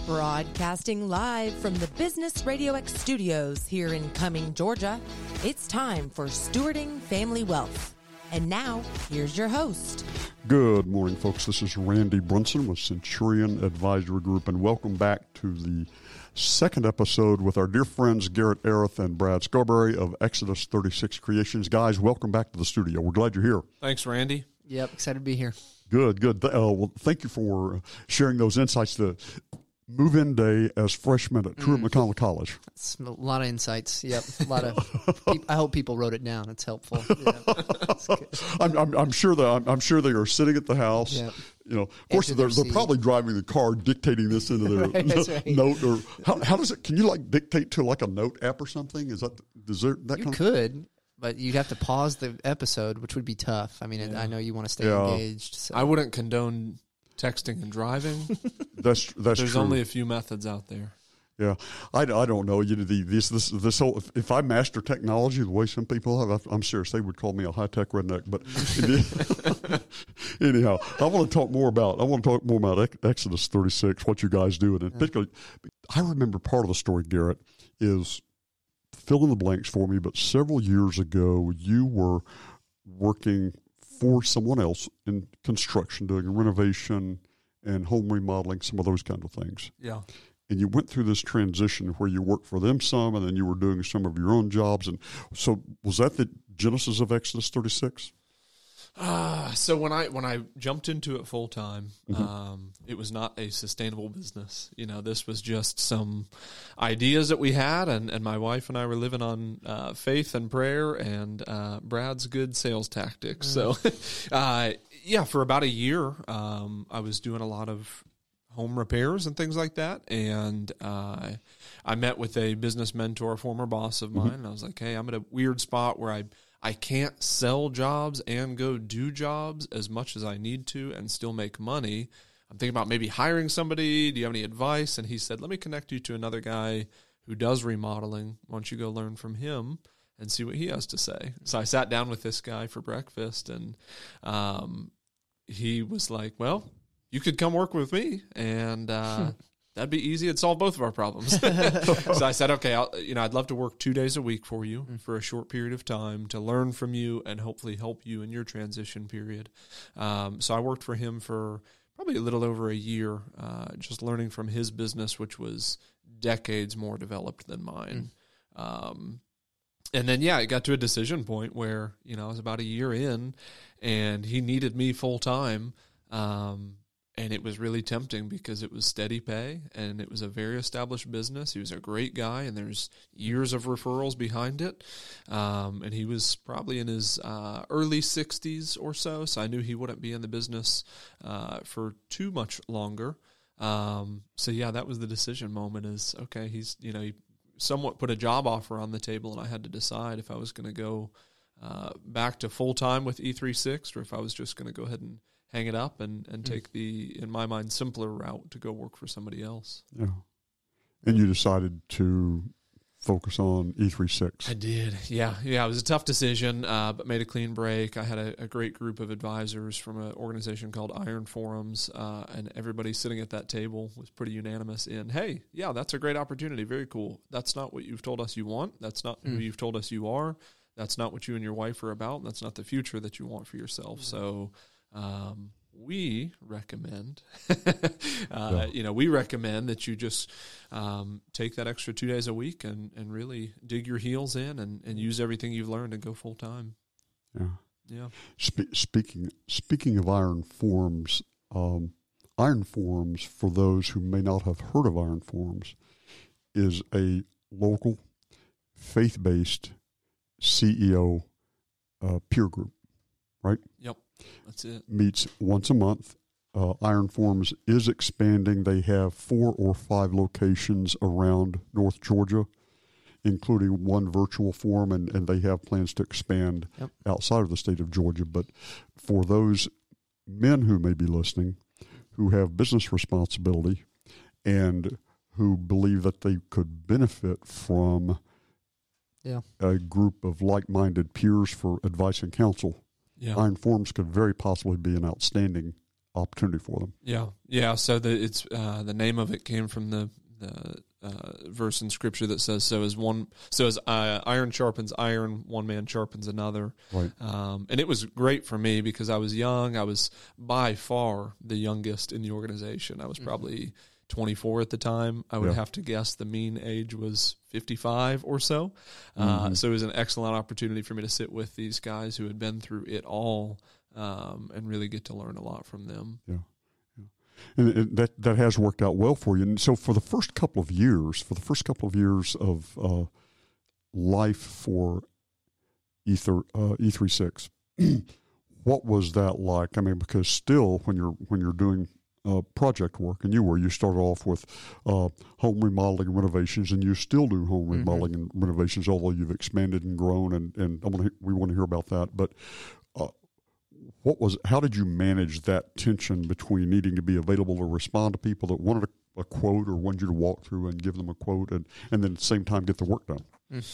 Broadcasting live from the Business Radio X studios here in Cumming, Georgia, it's time for Stewarding Family Wealth. And now, here's your host. Good morning, folks. This is Randy Brunson with Centurion Advisory Group, and welcome back to the second episode with our dear friends Garrett Areth and Brad Scarberry of Exodus 36 Creations. Guys, welcome back to the studio. We're glad you're here. Thanks, Randy. Yep, excited to be here. Good. Well, thank you for sharing those insights. The move-in day as freshmen at Truett McConnell College. That's a lot of insights. Yep, a lot of. I hope people wrote it down. It's helpful. Yeah. I'm sure they are sitting at the house. Yep. You know, of course, they're probably driving the car, dictating this into their right. note. Or how does it? Can you dictate to a note app or something? Is that You could, but you'd have to pause the episode, which would be tough. I mean, I know you want to stay engaged. So. I wouldn't condone texting and driving. That's There's true. only a few methods out there. Yeah, I don't know. You know, this whole, if I master technology the way some people have, I'm serious, they would call me a high tech redneck. But anyhow, I want to talk more about Exodus 36, what you guys do, and particularly, I remember part of the story. Garrett, is fill in the blanks for me. But several years ago, you were working for someone else in construction, doing renovation and home remodeling, some of those kind of things. Yeah. And you went through this transition where you worked for them some, and then you were doing some of your own jobs. And so was that the genesis of Exodus 36? So when I jumped into it full time, it was not a sustainable business. You know, this was just some ideas that we had, and my wife and I were living on faith and prayer and Brad's good sales tactics. So, for about a year, I was doing a lot of home repairs and things like that, and I met with a business mentor, a former boss of mine, and I was like, hey, I'm at a weird spot where I can't sell jobs and go do jobs as much as I need to and still make money. I'm thinking about maybe hiring somebody. Do you have any advice? And he said, let me connect you to another guy who does remodeling. Why don't you go learn from him and see what he has to say? So I sat down with this guy for breakfast, and he was like, well, you could come work with me, and that'd be easy. It'd solve both of our problems. So I said, okay, I'd love to work 2 days a week for you for a short period of time to learn from you and hopefully help you in your transition period. So I worked for him for probably a little over a year, just learning from his business, which was decades more developed than mine. And then, it got to a decision point where, I was about a year in, and he needed me full time. And it was really tempting because it was steady pay and it was a very established business. He was a great guy, and there's years of referrals behind it. And he was probably in his early 60s or so, so I knew he wouldn't be in the business for too much longer. That was the decision moment is, okay, he somewhat put a job offer on the table, and I had to decide if I was going to go back to full-time with E36 or if I was just going to go ahead and hang it up and take the, in my mind, simpler route to go work for somebody else. Yeah. And you decided to focus on E36. I did. Yeah. It was a tough decision, but made a clean break. I had a great group of advisors from an organization called Iron Forums, and everybody sitting at that table was pretty unanimous in, hey, that's a great opportunity. Very cool. That's not what you've told us you want. That's not who you've told us you are. That's not what you and your wife are about. That's not the future that you want for yourself. So, we recommend, we recommend that you just take that extra 2 days a week and really dig your heels in and use everything you've learned and go full time. Yeah. Speaking of Iron Forums, for those who may not have heard of Iron Forums, is a local faith-based CEO peer group, right? Yep. That's it. Meets once a month. Iron Forums is expanding. They have 4 or 5 locations around North Georgia, including one virtual forum, and they have plans to expand outside of the state of Georgia. But for those men who may be listening, who have business responsibility and who believe that they could benefit from a group of like-minded peers for advice and counsel, Iron Forums could very possibly be an outstanding opportunity for them. Yeah. So the name of it came from the verse in Scripture that says, "So as iron sharpens iron, one man sharpens another." Right. And it was great for me because I was young. I was by far the youngest in the organization. I was probably 24 at the time. I would have to guess the mean age was 55 or so. So it was an excellent opportunity for me to sit with these guys who had been through it all and really get to learn a lot from them. Yeah. And that has worked out well for you. And so for the first couple of years of life for E36, what was that like? I mean, because still when you're doing project work, and you started off with home remodeling and renovations, and you still do home remodeling and renovations, although you've expanded and grown, and we want to hear about that. But how did you manage that tension between needing to be available to respond to people that wanted a quote or wanted you to walk through and give them a quote, and then at the same time get the work done?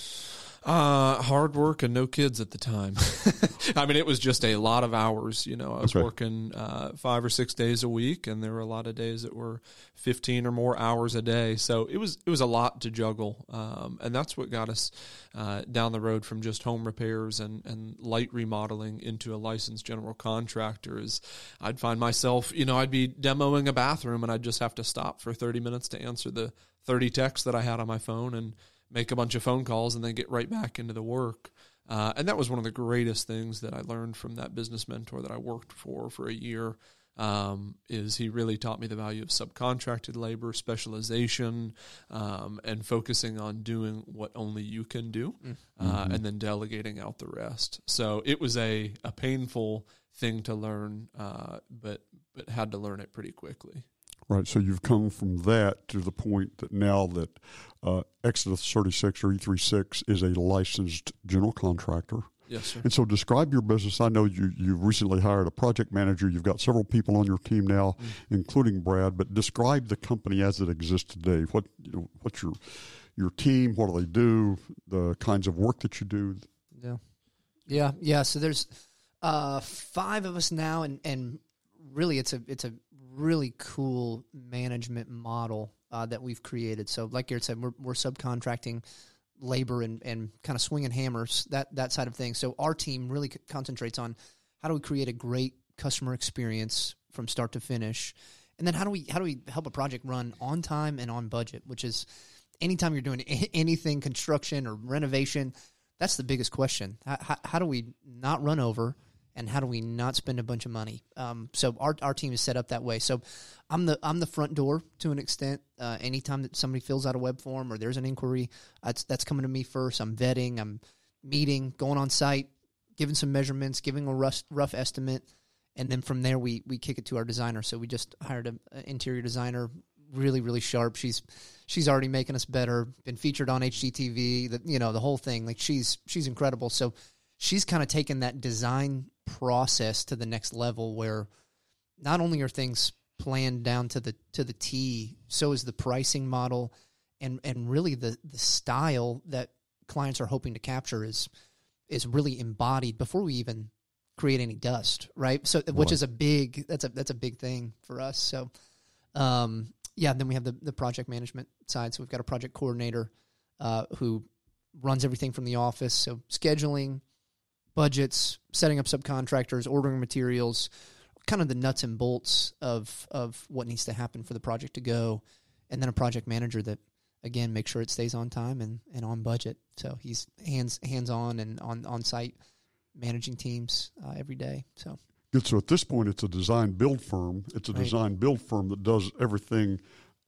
Hard work and no kids at the time. I mean, it was just a lot of hours. I was working 5 or 6 days a week, and there were a lot of days that were 15 or more hours a day. So it was a lot to juggle, and that's what got us down the road from just home repairs and light remodeling into a licensed general contractor. Is I'd find myself, I'd be demoing a bathroom, and I'd just have to stop for 30 minutes to answer the 30 texts that I had on my phone and make a bunch of phone calls and then get right back into the work. And that was one of the greatest things that I learned from that business mentor that I worked for a year, is he really taught me the value of subcontracted labor, specialization, and focusing on doing what only you can do, and then delegating out the rest. So it was a painful thing to learn, but had to learn it pretty quickly. Right, so you've come from that to the point that now that Exodus 36 or E36 is a licensed general contractor. Yes, sir. And so describe your business. I know you've recently hired a project manager. You've got several people on your team now, including Brad, but describe the company as it exists today. What's your team? What do they do? The kinds of work that you do? Yeah. So there's 5 of us now, and really it's a really cool management model that we've created. So like Garrett said, we're subcontracting labor and kind of swinging hammers, that side of things. So our team really concentrates on how do we create a great customer experience from start to finish, and then how do we help a project run on time and on budget, which is anytime you're doing anything construction or renovation, that's the biggest question. How do we not run over? And how do we not spend a bunch of money? So our team is set up that way. So I'm the front door to an extent. Anytime that somebody fills out a web form or there's an inquiry, that's coming to me first. I'm vetting, I'm meeting, going on site, giving some measurements, giving a rough estimate, and then from there we kick it to our designer. So we just hired an interior designer, really, really sharp. She's already making us better. Been featured on HGTV. The whole thing. Like she's incredible. So she's kind of taken that design process to the next level, where not only are things planned down to the T, so is the pricing model, and really the style that clients are hoping to capture is really embodied before we even create any dust, right? So which is a big thing for us. So then we have the project management side. So we've got a project coordinator who runs everything from the office, so scheduling, budgets, setting up subcontractors, ordering materials, kind of the nuts and bolts of what needs to happen for the project to go, and then a project manager that, again, makes sure it stays on time and on budget. So he's hands-on and on site managing teams every day. So good. So at this point, it's a design build firm. It's a design build firm that does everything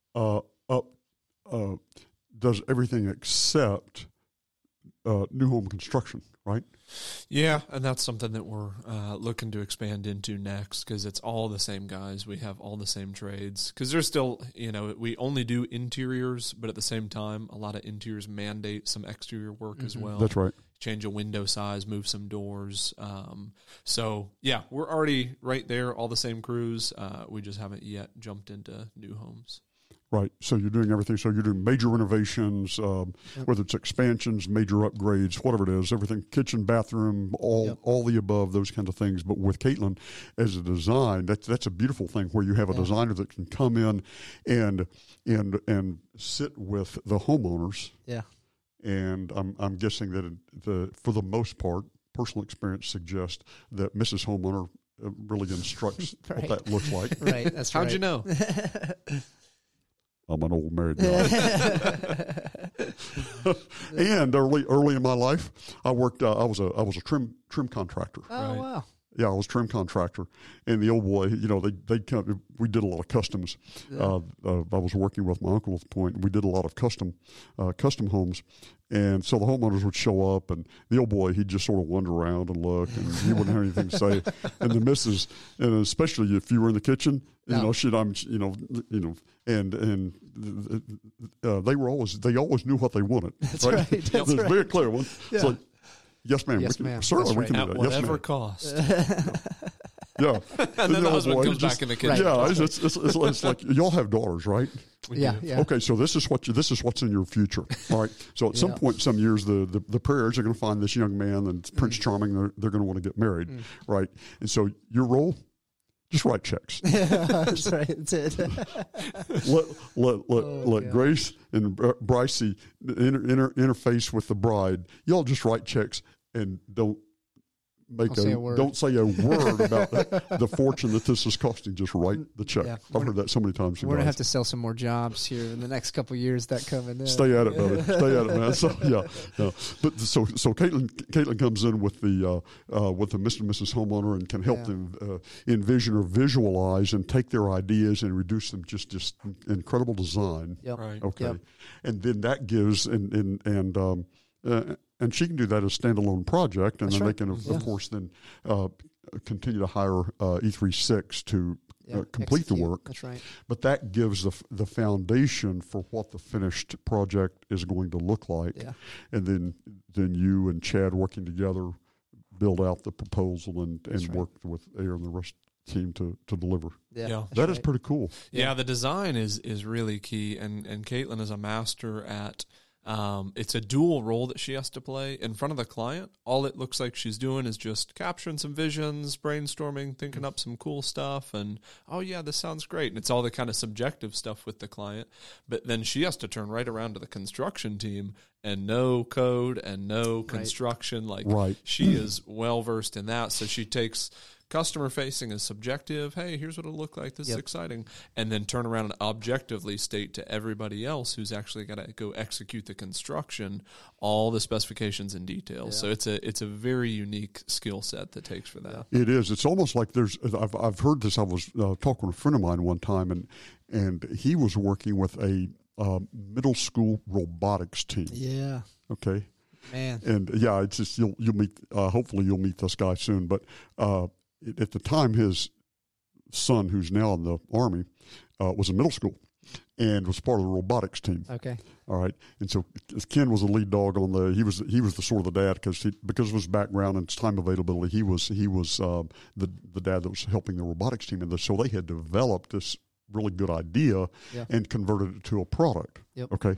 except new home construction, right? Yeah, and that's something that we're looking to expand into next, because it's all the same guys. We have all the same trades, because there's still, we only do interiors, but at the same time, a lot of interiors mandate some exterior work as well. That's right. Change a window size, move some doors. So, yeah, we're already right there, all the same crews. We just haven't yet jumped into new homes. Right. So you're doing everything. So you're doing major renovations, whether it's expansions, major upgrades, whatever it is, everything, kitchen, bathroom, all the above, those kinds of things. But with Caitlin as a design, that's a beautiful thing where you have a designer that can come in and sit with the homeowners. Yeah. And I'm guessing that for the most part, personal experience suggests that Mrs. Homeowner really instructs what that looks like. Right. That's How'd you know? I'm an old married guy. And early in my life, I worked. I was a trim contractor. Oh, wow. Yeah, I was trim contractor, and the old boy, they'd come. We did a lot of customs. I was working with my uncle at the point. And we did a lot of custom homes, and so the homeowners would show up, and the old boy, he'd just sort of wander around and look, and he wouldn't have anything to say. And the missus, and especially if you were in the kitchen, they always knew what they wanted. That's right. That's There's right. very clear one. Yeah. It's like, yes, ma'am. Yes, we can, ma'am. Certainly, we That's can At do that. Yes, whatever ma'am. cost. Yeah. And then the husband boy, comes back in the kitchen. Yeah, it's like y'all have daughters, right? Yeah. Okay, so this is what's in your future. All right. So at some point, some years, the prayers are going to find this young man, and Prince Charming. They're going to want to get married, right? And so your role, just write checks. That's right. That's it. let Grace and Brycey interface with the bride. Y'all just write checks and don't say a word about the fortune that this is costing. Just write the check. Yeah. I've heard that so many times. We're going to have to sell some more jobs here in the next couple of years that come in. Stay at it, brother. Stay at it, man. So yeah. But so Caitlin comes in with the Mr. and Mrs. Homeowner and can help them envision or visualize and take their ideas and reduce them just incredible design. Yep. Right. Okay. Yep. And then that gives and she can do that as a standalone project, and That's then right. they can of course then continue to hire E36 to complete the work. That's right. But that gives the foundation for what the finished project is going to look like. Yeah. And then you and Chad working together build out the proposal and work with Air and the rest of the team to deliver. Yeah. That is pretty cool. Yeah, the design is really key, and Caitlin is a master at. It's a dual role that she has to play in front of the client. All it looks like she's doing is just capturing some visions, brainstorming, thinking up some cool stuff, and oh yeah, this sounds great. And it's all the kind of subjective stuff with the client. But then she has to turn right around to the construction team and know code and know construction. She is well versed in that. So she takes customer facing is subjective. Hey, here's what it'll look like. This is exciting. And then turn around and objectively state to everybody else who's actually got to go execute the construction all the specifications and details. Yeah. So it's a very unique skill set that takes for that. It is. It's almost like I've heard this. I was talking with a friend of mine one time, and he was working with a middle school robotics team. Yeah. Okay. Man. And yeah, it's just you'll meet. Hopefully, you'll meet this guy soon. But at the time, his son, who's now in the Army, was in middle school and was part of the robotics team. Okay. All right. And so Ken was the lead dog on he was the sort of the dad because of his background and his time availability. He was the dad that was helping the robotics team, and so they had developed this really good idea and converted it to a product. Yep. Okay.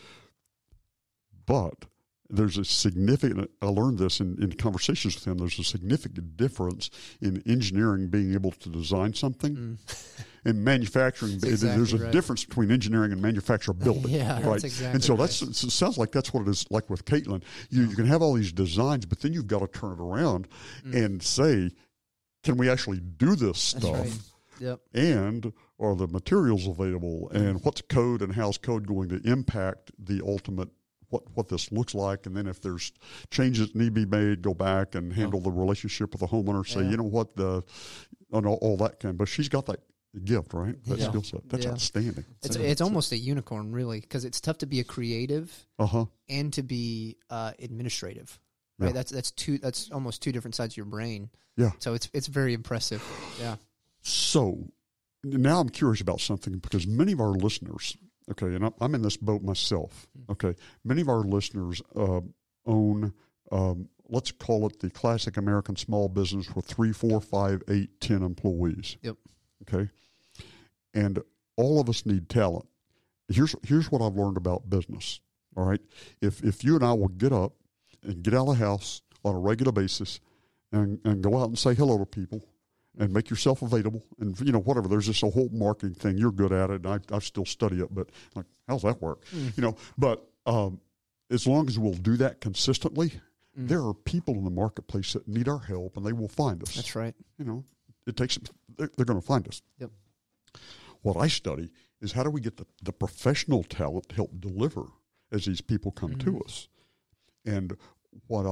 But there's a significant, I learned this in conversations with him, there's a significant difference in engineering being able to design something and manufacturing. There's a difference between engineering and manufacturability. Yeah, right? that's exactly And so right. it sounds like that's what it is like with Caitlin. You can have all these designs, but then you've got to turn it around and say, can we actually do this stuff? That's right. Yep. And are the materials available? And what's code and how's code going to impact the ultimate what this looks like? And then if there's changes that need to be made, go back and handle the relationship with the homeowner. Say, you know what, all that kind. But she's got that gift, right? That skill set. That's outstanding. It's almost a unicorn, really, because it's tough to be a creative and to be administrative. Right? Yeah. That's almost two different sides of your brain. Yeah. So it's very impressive. Yeah. So now I'm curious about something because many of our listeners, okay, and I'm in this boat myself, okay, many of our listeners own, let's call it the classic American small business with 3, 4, 5, 8, 10 employees. Yep. Okay. And all of us need talent. here's what I've learned about business. All right, if you and I will get up and get out of the house on a regular basis and go out and say hello to people and make yourself available and whatever. There's just a whole marketing thing. You're good at it, and I still study it, but like, how's that work? But as long as we'll do that consistently, there are people in the marketplace that need our help, and they will find us. That's right. It takes they're going to find us. Yep. What I study is how do we get the professional talent to help deliver as these people come to us, and what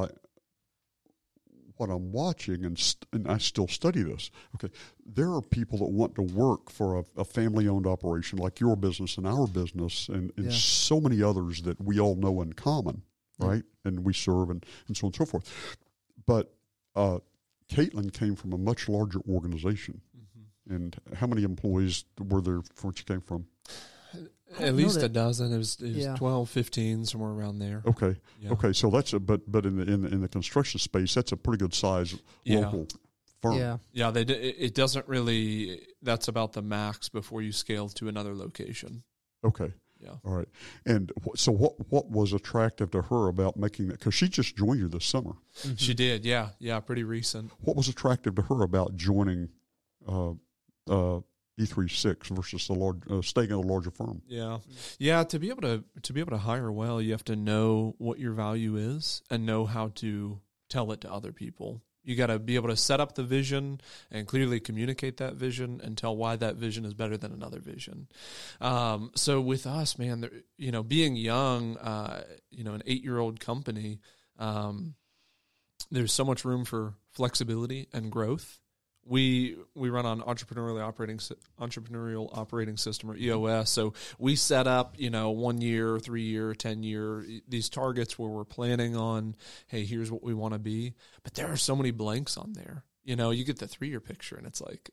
I'm watching, and I still study this. Okay, there are people that want to work for a family-owned operation like your business and our business, and so many others that we all know in common, right? And we serve, and so on and so forth. But Caitlin came from a much larger organization. And how many employees were there from which you came from? At least a dozen. It was 12, 15, somewhere around there. Okay. Yeah. Okay. So that's but in the construction space, that's a pretty good size local firm. Yeah. Yeah. It doesn't really. That's about the max before you scale to another location. Okay. Yeah. All right. And so what was attractive to her about making that? Because she just joined you this summer. She did. Yeah. Yeah. Pretty recent. What was attractive to her about joining E36 versus staying in a larger firm? Yeah. To be able to hire well, you have to know what your value is and know how to tell it to other people. You got to be able to set up the vision and clearly communicate that vision and tell why that vision is better than another vision. So with us, man, being young, an 8-year-old company, there's so much room for flexibility and growth. We run on entrepreneurial operating system, or EOS. So we set up, 1 year, 3 year, 10 year, these targets where we're planning on, hey, here's what we want to be. But there are so many blanks on there. You get the 3-year picture and it's like,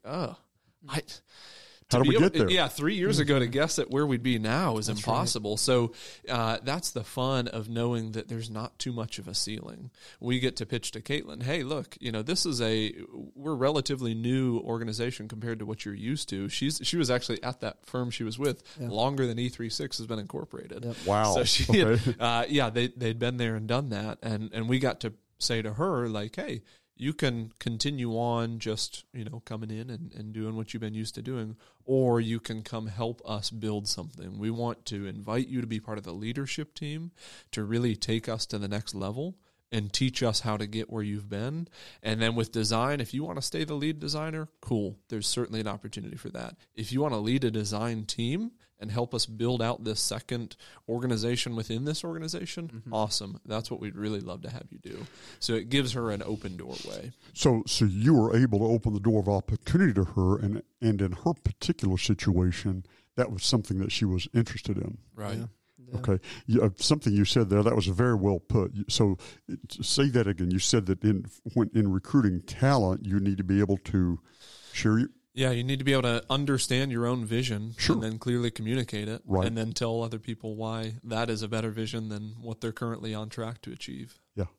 how do we get there? Yeah, 3 years ago to guess at where we'd be now is impossible. Right. So that's the fun of knowing that there's not too much of a ceiling. We get to pitch to Caitlin, hey, look, this is we're a relatively new organization compared to what you're used to. She was actually at that firm she was with longer than E36 has been incorporated. Yep. Wow. So she had, they'd been there and done that. And we got to say to her, like, hey, you can continue on just, coming in and doing what you've been used to doing, or you can come help us build something. We want to invite you to be part of the leadership team to really take us to the next level and teach us how to get where you've been. And then with design, if you want to stay the lead designer, cool. There's certainly an opportunity for that. If you want to lead a design team and help us build out this second organization within this organization, awesome. That's what we'd really love to have you do. So it gives her an open doorway. So you were able to open the door of opportunity to her, and in her particular situation, that was something that she was interested in. Right. Yeah. Okay. Something you said there, that was very well put. So say that again. You said that in recruiting talent, you need to be able to share you need to be able to understand your own vision and then clearly communicate it, and then tell other people why that is a better vision than what they're currently on track to achieve.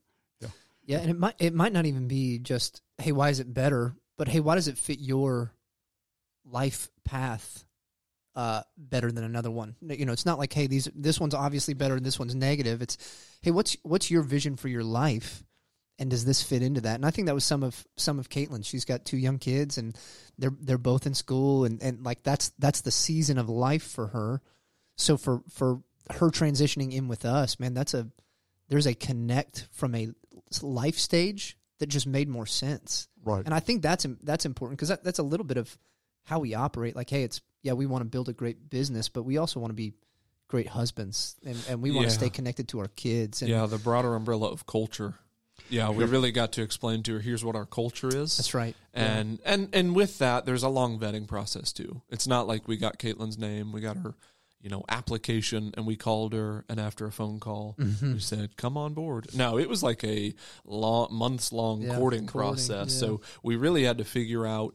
Yeah, and it might not even be just, hey, why is it better? But hey, why does it fit your life path better than another one? It's not like, hey, this one's obviously better and this one's negative. It's, hey, what's your vision for your life, and does this fit into that? And I think that was some of Caitlin. She's got 2 young kids, and they're both in school, and like that's the season of life for her. So for her transitioning in with us, man, there's a connect from a life stage that just made more sense. Right. And I think that's important, because that's a little bit of how we operate. Like, hey, we want to build a great business, but we also want to be great husbands, and we want to stay connected to our kids. And the broader umbrella of culture. Yeah, we really got to explain to her, here's what our culture is. That's right. And with that, there's a long vetting process too. It's not like we got Caitlin's name, we got her, application, and we called her, and after a phone call, we said, come on board. No, it was like a months-long courting process. Yeah. So we really had to figure out,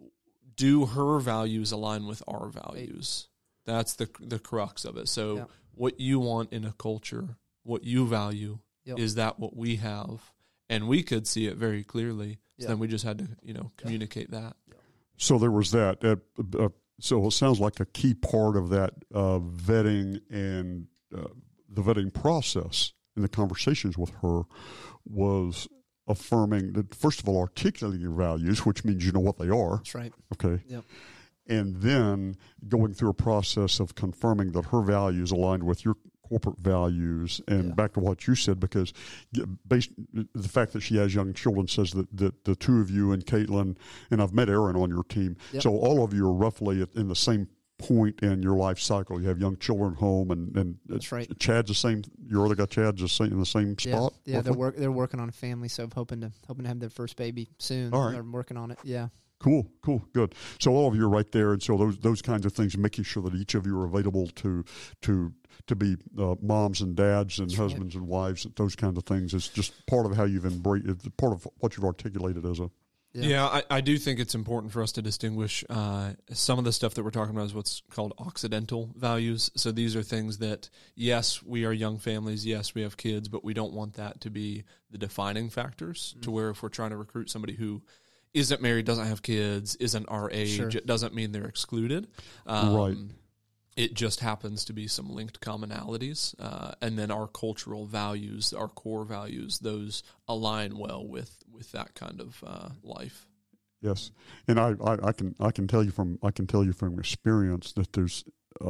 do her values align with our values? Right. That's the crux of it. So what you want in a culture, what you value, is that what we have? And we could see it very clearly. So then we just had to, communicate that. So there was that. So it sounds like a key part of that vetting and the vetting process in the conversations with her was affirming that, first of all, articulating your values, which means you know what they are. That's right. Okay. Yep. And then going through a process of confirming that her values aligned with your corporate values. And back to what you said, because based the fact that she has young children says that the two of you and Caitlin, and I've met Aaron on your team, so all of you are roughly in the same point in your life cycle. You have young children home, and that's right. Chad's the same. Your other guy Chad's in the same spot. Yeah, they're working on a family, so hoping to have their first baby soon. All right. They're working on it. Yeah. Cool, good. So all of you are right there, and so those kinds of things, making sure that each of you are available to be moms and dads and husbands and wives, those kinds of things, is just part of how you've embraced. It's part of what you've articulated as a. Yeah, I do think it's important for us to distinguish some of the stuff that we're talking about is what's called occidental values. So these are things that, yes, we are young families, yes, we have kids, but we don't want that to be the defining factors to where if we're trying to recruit somebody who isn't married, doesn't have kids, isn't our age, it doesn't mean they're excluded. Right. It just happens to be some linked commonalities. And then our cultural values, our core values, those align well with that kind of life. Yes. And I can tell you from experience that there's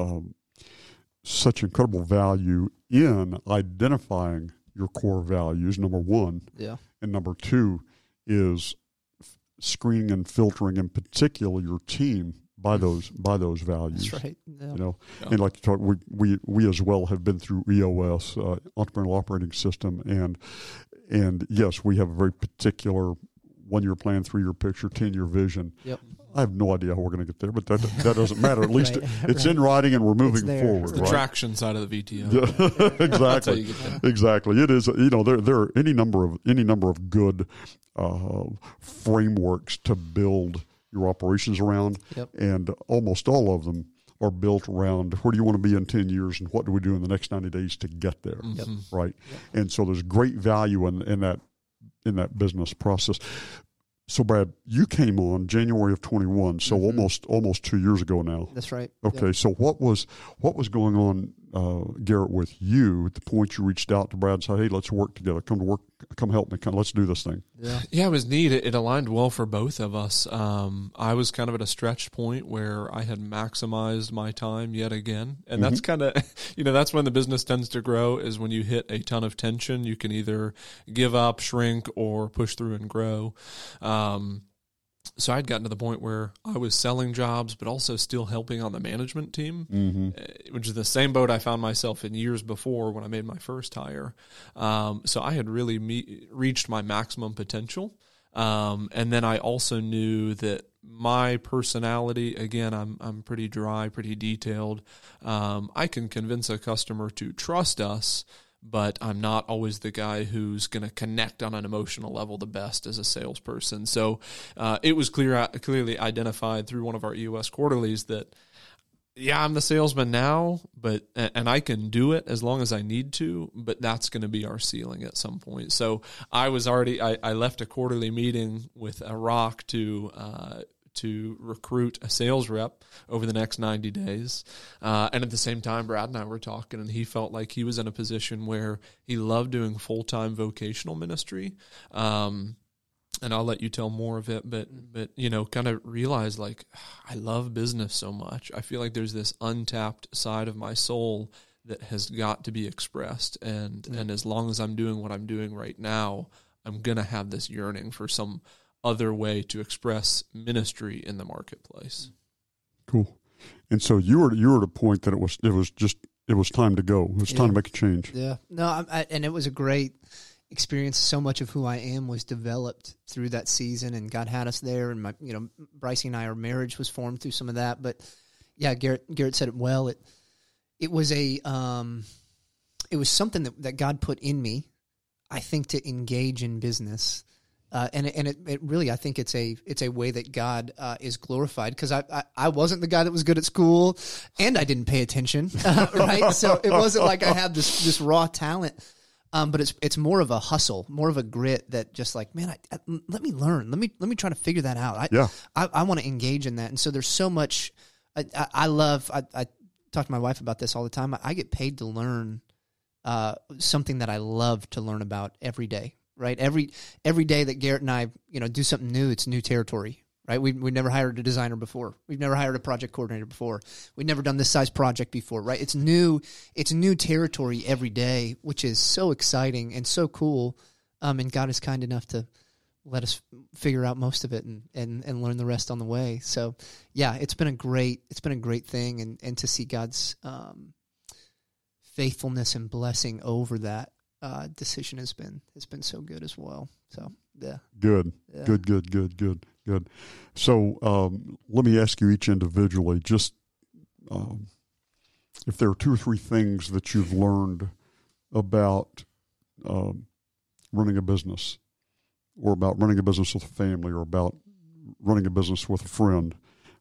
such incredible value in identifying your core values, number one. Yeah. And number two is screening and filtering, in particular, your team by those values. That's right. Yeah. You know, and like you talk, we as well have been through EOS, Entrepreneurial Operating System, and yes, we have a very particular 1-year plan, 3-year picture, 10-year vision. Yep. I have no idea how we're going to get there, but that doesn't matter. At least it's in writing, and we're moving forward. It's the traction side of the VTO. Yeah, exactly. Exactly. It is. You know, there are any number of good frameworks to build your operations around, and almost all of them are built around where do you want to be in 10 years and what do we do in the next 90 days to get there, right? Yep. And so there's great value in that business process. So, Brad, you came on January of 21, so almost 2 years ago now. That's right. Okay, so what was going on, Garrett, with you at the point you reached out to Brad and said, "Hey, let's work together. Come help me. Let's do this thing." Yeah, it was neat. It aligned well for both of us. I was kind of at a stretched point where I had maximized my time yet again, and that's kind of, that's when the business tends to grow. Is when you hit a ton of tension, you can either give up, shrink, or push through and grow. So I'd gotten to the point where I was selling jobs, but also still helping on the management team, which is the same boat I found myself in years before when I made my first hire. So I had really reached my maximum potential. And then I also knew that my personality, again, I'm pretty dry, pretty detailed. I can convince a customer to trust us, but I'm not always the guy who's going to connect on an emotional level the best as a salesperson. So it was clearly identified through one of our EOS quarterlies that, I'm the salesman now, and I can do it as long as I need to, but that's going to be our ceiling at some point. So I left a quarterly meeting with a rock to recruit a sales rep over the next 90 days. And at the same time, Brad and I were talking, and he felt like he was in a position where he loved doing full-time vocational ministry. And I'll let you tell more of it, but kind of realize, like, I love business so much. I feel like there's this untapped side of my soul that has got to be expressed. And as long as I'm doing what I'm doing right now, I'm going to have this yearning for some other way to express ministry in the marketplace. Cool. And so you were at a point that it was time to go. It was time to make a change. Yeah. No, and it was a great experience. So much of who I am was developed through that season, and God had us there. And Bryce and I, our marriage was formed through some of that. But yeah, Garrett said it well. It was something that God put in me, I think, to engage in business. And it really, I think it's a way that God is glorified, because I wasn't the guy that was good at school, and I didn't pay attention, right? So it wasn't like I had this raw talent, but it's more of a hustle, more of a grit that just like, man, let me learn, let me try to figure that out. I want to engage in that, and so there's so much I love. I talk to my wife about this all the time. I get paid to learn something that I love to learn about every day. Right, every day that Garrett and I, do something new, it's new territory. Right, we never hired a designer before. We've never hired a project coordinator before. We've never done this size project before. Right, it's new territory every day, which is so exciting and so cool. And God is kind enough to let us figure out most of it and learn the rest on the way. So, yeah, it's been a great thing, and to see God's faithfulness and blessing over that decision has been so good as well. So, yeah. Good. Yeah. Good. So, let me ask you each individually, just if there are 2 or 3 things that you've learned about running a business, or about running a business with a family, or about running a business with a friend.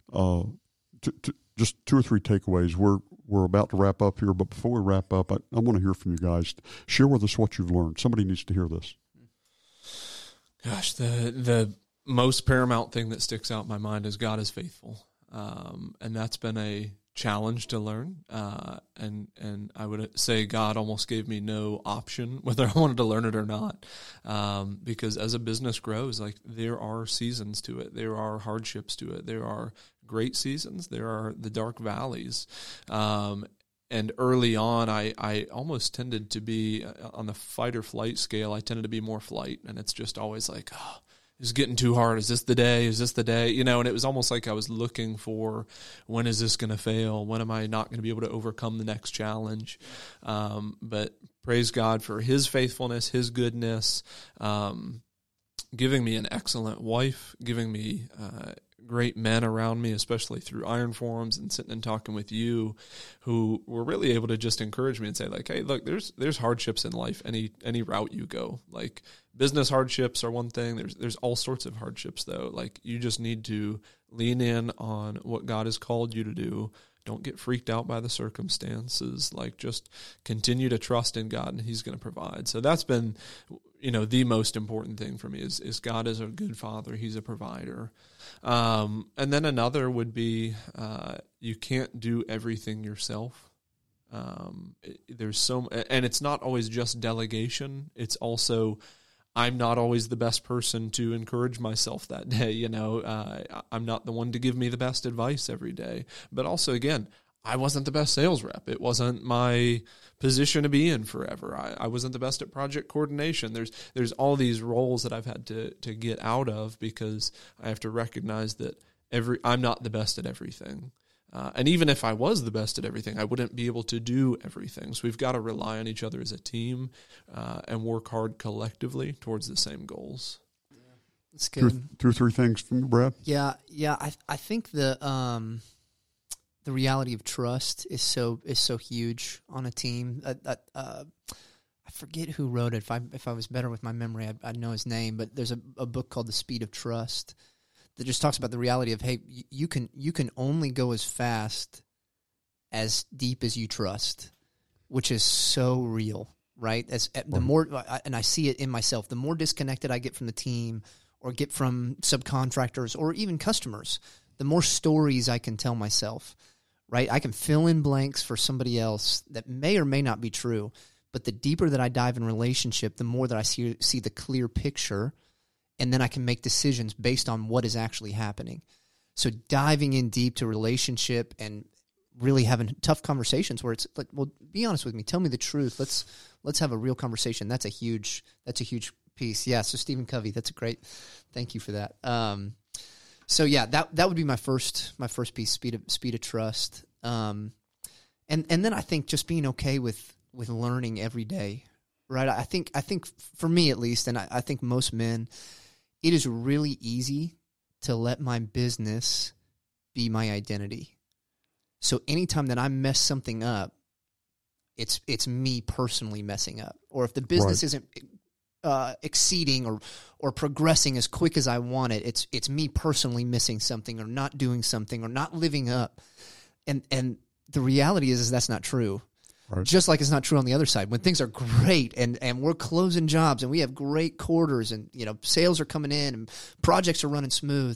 Just 2 or 3 takeaways. We're about to wrap up here, but before we wrap up, I want to hear from you guys. Share with us what you've learned. Somebody needs to hear this. Gosh, the most paramount thing that sticks out in my mind is God is faithful, and that's been a challenge to learn. And I would say God almost gave me no option whether I wanted to learn it or not, because as a business grows, like, there are seasons to it, there are hardships to it, there are great seasons, there are the dark valleys. And early on, I almost tended to be on the fight or flight scale. I tended to be more flight, and it's just always like, oh, it's getting too hard. Is this the day? Is this the day? And it was almost like I was looking for, when is this going to fail? When am I not going to be able to overcome the next challenge? But praise God for His faithfulness, His goodness, giving me an excellent wife, giving me great men around me, especially through Iron Forums and sitting and talking with you, who were really able to just encourage me and say, like, hey, look, there's hardships in life, any route you go. Like, business hardships are one thing. There's all sorts of hardships, though. Like, you just need to lean in on what God has called you to do. Don't get freaked out by the circumstances. Like, just continue to trust in God, and He's going to provide. So that's been, the most important thing for me is God is a good Father. He's a provider. And then another would be, you can't do everything yourself. And it's not always just delegation. It's also, I'm not always the best person to encourage myself that day. I'm not the one to give me the best advice every day. But also, again, I wasn't the best sales rep. It wasn't my position to be in forever. I wasn't the best at project coordination. There's all these roles that I've had to get out of, because I have to recognize that I'm not the best at everything. And even if I was the best at everything, I wouldn't be able to do everything. So we've got to rely on each other as a team and work hard collectively towards the same goals. Yeah, that's good. 2 or 3 things from you, Brad? Yeah. I think the reality of trust is so huge on a team. I forget who wrote it. If I was better with my memory, I'd know his name. But there's a book called The Speed of Trust that just talks about the reality of, hey, you can only go as fast as deep as you trust, which is so real, right? The more, and I see it in myself, the more disconnected I get from the team, or get from subcontractors, or even customers, the more stories I can tell myself, right? I can fill in blanks for somebody else that may or may not be true, but the deeper that I dive in relationship, the more that I see the clear picture, and then I can make decisions based on what is actually happening. So diving in deep to relationship and really having tough conversations where it's like, well, be honest with me, tell me the truth. Let's have a real conversation. That's a huge piece. Yeah. So Stephen Covey, that's a great, thank you for that. So yeah, that would be my first piece, speed of trust. And then I think just being okay with learning every day, right? I think for me at least, and I think most men, it is really easy to let my business be my identity. So anytime that I mess something up, it's me personally messing up. Or if the business isn't exceeding or progressing as quick as I want it, it's me personally missing something, or not doing something, or not living up. And the reality is that's not true. Right. Just like it's not true on the other side. When things are great and we're closing jobs and we have great quarters and sales are coming in and projects are running smooth,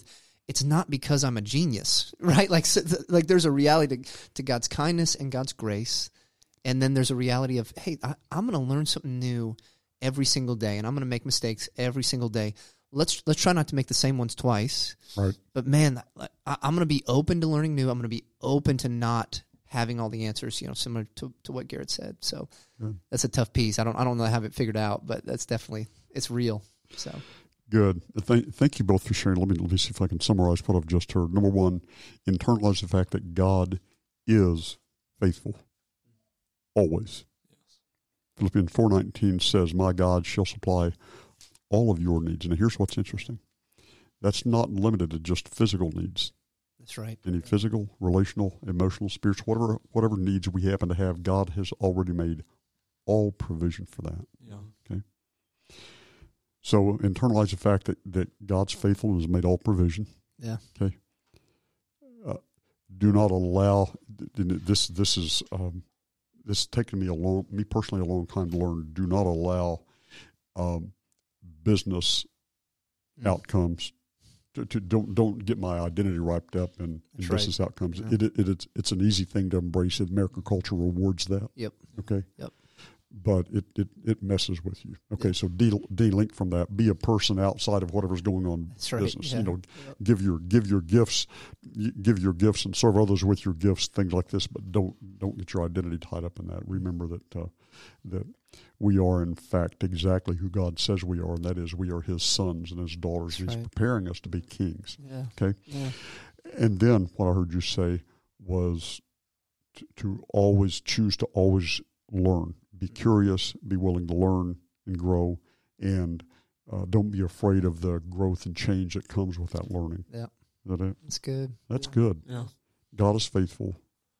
it's not because I'm a genius, right? Like there's a reality to God's kindness and God's grace. And then there's a reality of, hey, I'm going to learn something new every single day, and I'm going to make mistakes every single day. Let's try not to make the same ones twice. Right. But man, I'm going to be open to learning new. I'm going to be open to not having all the answers, similar to what Garrett said. So that's a tough piece. I don't know how I have it figured out, but that's definitely, it's real. So good. Thank you both for sharing. Let me see if I can summarize what I've just heard. Number one, internalize the fact that God is faithful. Always. Yes. Philippians 4:19 says, "My God shall supply all of your needs." And here's what's interesting. That's not limited to just physical needs. That's right. Any physical, relational, emotional, spiritual, whatever needs we happen to have, God has already made all provision for that. Yeah. Okay. So internalize the fact that God's faithful and has made all provision. Yeah. Okay. Do not allow this. This has taken me personally a long time to learn. Do not allow business outcomes to don't get my identity wrapped up in business outcomes. Yeah. It's an easy thing to embrace. American culture rewards that. Yep. Okay. Yep. But it messes with you. Okay, so de-link from that. Be a person outside of whatever's going on in business. Yeah. Give your gifts, and serve others with your gifts. Things like this, but don't get your identity tied up in that. Remember that we are in fact exactly who God says we are, and that is we are His sons and His daughters. He's preparing us to be kings. Yeah. Okay. Yeah. And then what I heard you say was to always choose to always learn. Be curious, be willing to learn and grow, and don't be afraid of the growth and change that comes with that learning. Yeah. Is that it? That's good. That's good. Yeah. God is faithful.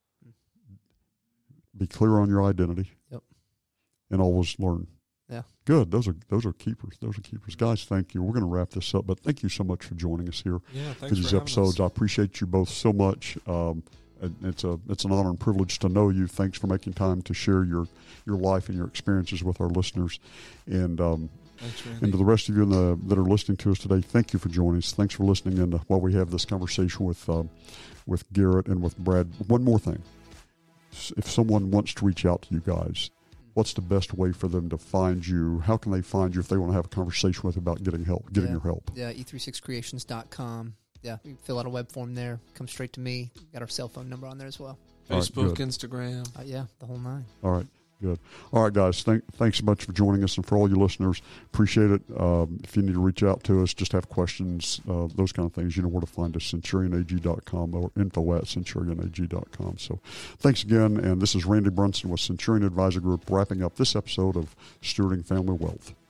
Be clear on your identity. Yep. And always learn. Yeah. Good. Those are keepers. Those are keepers. Guys, thank you. We're going to wrap this up, but thank you so much for joining us here for these episodes. I appreciate you both so much. It's an honor and privilege to know you. Thanks for making time to share your life and your experiences with our listeners. And thanks, Randy. And to the rest of you that are listening to us today, thank you for joining us. Thanks for listening. And while we have this conversation with Garrett and with Brad, one more thing. If someone wants to reach out to you guys, what's the best way for them to find you? How can they find you if they want to have a conversation with you about getting your help? Yeah, e36creations.com. Yeah, you can fill out a web form there. Come straight to me. Got our cell phone number on there as well. Facebook, right, Instagram. Yeah, the whole nine. All right, good. All right, guys, thanks so much for joining us, and for all you listeners, appreciate it. If you need to reach out to us, just have questions, those kind of things, you know where to find us, centurionag.com or info@centurionag.com. So thanks again, and this is Randy Brunson with Centurion Advisor Group, wrapping up this episode of Stewarding Family Wealth.